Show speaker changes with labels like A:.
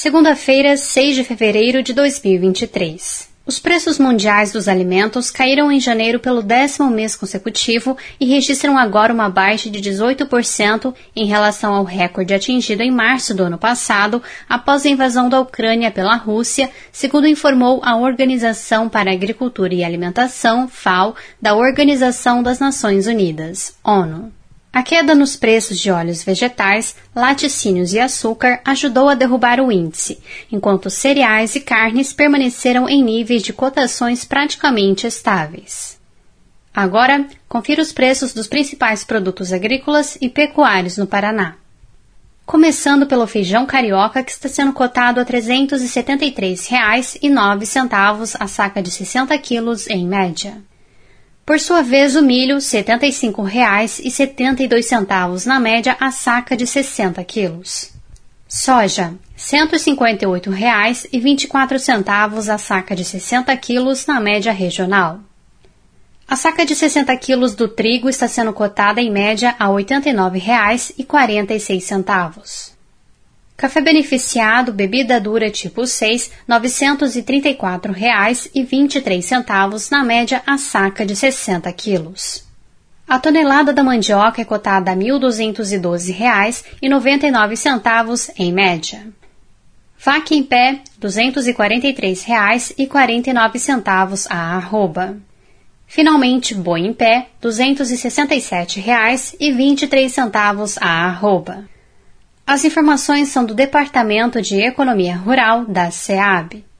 A: Segunda-feira, 6 de fevereiro de 2023. Os preços mundiais dos alimentos caíram em janeiro pelo 10º mês consecutivo e registram agora uma baixa de 18% em relação ao recorde atingido em março do ano passado, após a invasão da Ucrânia pela Rússia, segundo informou a Organização para a Agricultura e Alimentação, FAO, da Organização das Nações Unidas, ONU. A queda nos preços de óleos vegetais, laticínios e açúcar ajudou a derrubar o índice, enquanto cereais e carnes permaneceram em níveis de cotações praticamente estáveis. Agora, confira os preços dos principais produtos agrícolas e pecuários no Paraná. Começando pelo feijão carioca, que está sendo cotado a R$ 373,09 a saca de 60 quilos em média. Por sua vez, o milho, R$ 75,72 na média a saca de 60 quilos. Soja, R$ 158,24 a saca de 60 quilos na média regional. A saca de 60 quilos do trigo está sendo cotada em média a R$ 89,46. Café beneficiado, bebida dura tipo 6, R$ 934,23 na média a saca de 60 quilos. A tonelada da mandioca é cotada a R$ 1.212,99 em média. Vaca em pé, R$ 243,49 a arroba. Finalmente, boi em pé, R$ 267,23 a arroba. As informações são do Departamento de Economia Rural da SEAB.